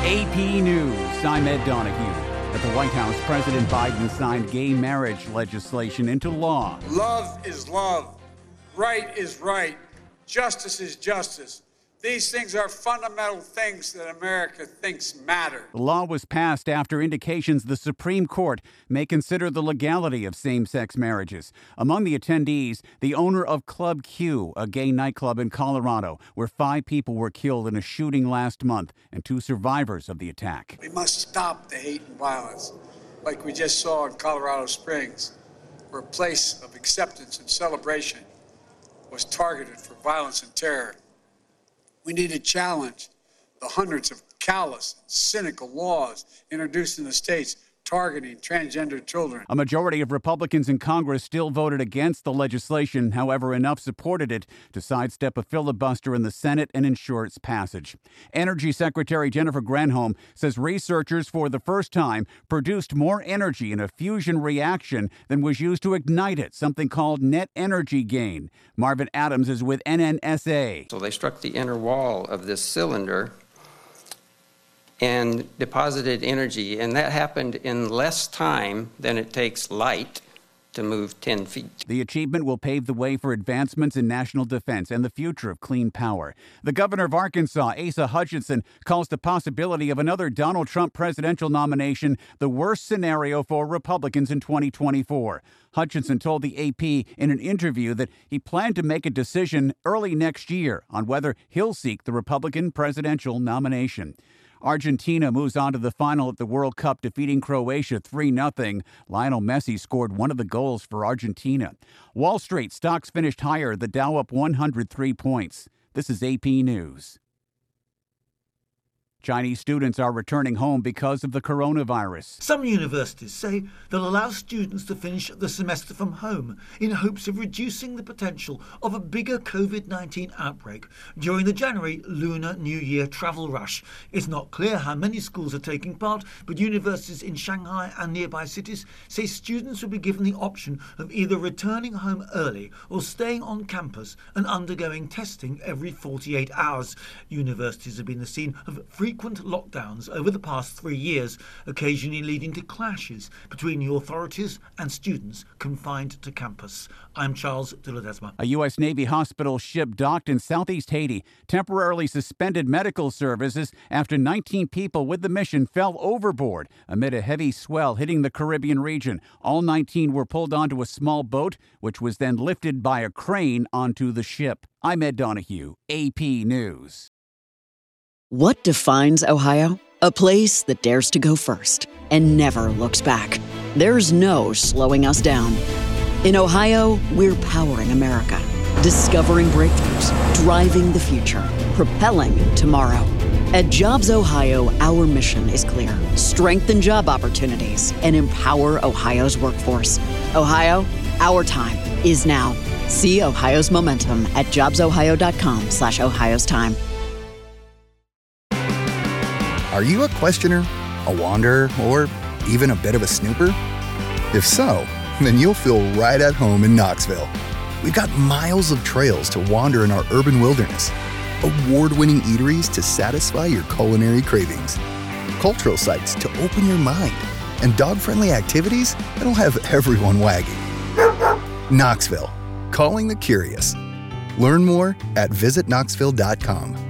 AP News, I'm Ed Donahue. At the White House, President Biden signed gay marriage legislation into law. Love is love. Right is right. Justice is justice. These things are fundamental things that America thinks matter. The law was passed after indications the Supreme Court may consider the legality of same-sex marriages. Among the attendees, the owner of Club Q, a gay nightclub in Colorado, where 5 people were killed in a shooting last month, and 2 survivors of the attack. We must stop the hate and violence, like we just saw in Colorado Springs, where a place of acceptance and celebration was targeted for violence and terror. We need to challenge the hundreds of callous, cynical laws introduced in the states targeting transgender children. A majority of Republicans in Congress still voted against the legislation. However, enough supported it to sidestep a filibuster in the Senate and ensure its passage. Energy Secretary Jennifer Granholm says researchers for the first time produced more energy in a fusion reaction than was used to ignite it, something called net energy gain. Marvin Adams is with NNSA. So they struck the inner wall of this cylinder and deposited energy, and that happened in less time than it takes light to move 10 feet. The achievement will pave the way for advancements in national defense and the future of clean power. The governor of Arkansas, Asa Hutchinson, calls the possibility of another Donald Trump presidential nomination the worst scenario for Republicans in 2024. Hutchinson told the AP in an interview that he planned to make a decision early next year on whether he'll seek the Republican presidential nomination. Argentina moves on to the final at the World Cup, defeating Croatia 3-0. Lionel Messi scored one of the goals for Argentina. Wall Street stocks finished higher, the Dow up 103 points. This is AP News. Chinese students are returning home because of the coronavirus. Some universities say they'll allow students to finish the semester from home in hopes of reducing the potential of a bigger COVID-19 outbreak during the January Lunar New Year travel rush. It's not clear how many schools are taking part, but universities in Shanghai and nearby cities say students will be given the option of either returning home early or staying on campus and undergoing testing every 48 hours. Universities have been the scene of frequent lockdowns over the past 3 years, occasionally leading to clashes between the authorities and students confined to campus. I'm Charles de Ledesma. A U.S. Navy hospital ship docked in southeast Haiti temporarily suspended medical services after 19 people with the mission fell overboard amid a heavy swell hitting the Caribbean region. All 19 were pulled onto a small boat, which was then lifted by a crane onto the ship. I'm Ed Donahue, AP News. What defines Ohio? A place that dares to go first and never looks back. There's no slowing us down. In Ohio, we're powering America, discovering breakthroughs, driving the future, propelling tomorrow. At Jobs Ohio, our mission is clear: strengthen job opportunities and empower Ohio's workforce. Ohio, our time is now. See Ohio's momentum at jobsohio.com/Ohio's time. Are you a questioner, a wanderer, or even a bit of a snooper? If so, then you'll feel right at home in Knoxville. We've got miles of trails to wander in our urban wilderness, award-winning eateries to satisfy your culinary cravings, cultural sites to open your mind, and dog-friendly activities that'll have everyone wagging. Knoxville, calling the curious. Learn more at visitknoxville.com.